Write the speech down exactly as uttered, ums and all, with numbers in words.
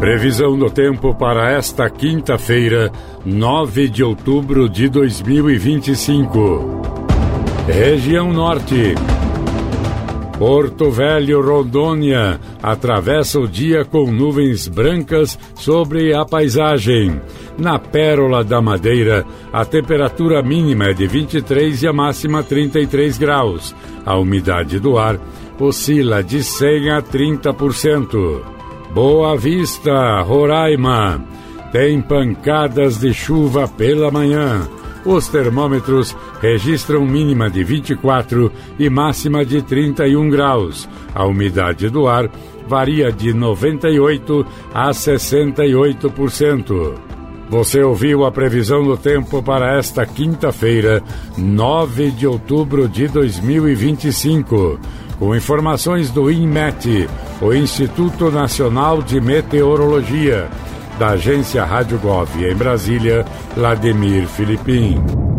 Previsão do tempo para esta quinta-feira, nove de outubro de dois mil e vinte e cinco. Região Norte. Porto Velho, Rondônia, atravessa o dia com nuvens brancas sobre a paisagem. Na Pérola da Madeira, a temperatura mínima é de vinte e três e a máxima trinta e três graus. A umidade do ar oscila de cem a trinta por cento. Boa Vista, Roraima, tem pancadas de chuva pela manhã. Os termômetros registram mínima de vinte e quatro e máxima de trinta e um graus. A umidade do ar varia de noventa e oito a sessenta e oito por cento. Você ouviu a previsão do tempo para esta quinta-feira, nove de outubro de dois mil e vinte e cinco. Com informações do INMET, o Instituto Nacional de Meteorologia, da agência Rádio Gov em Brasília, Vladimir Filipim.